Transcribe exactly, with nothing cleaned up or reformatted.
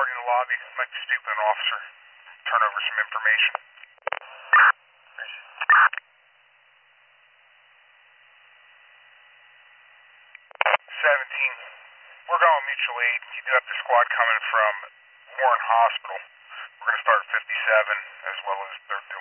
already in the lobby. Might be speaking with an officer. Turn over some information. seventeen. We're going mutual aid. You do have the squad coming from Warren Hospital. We're going to start at fifty-seven as well as thirteen.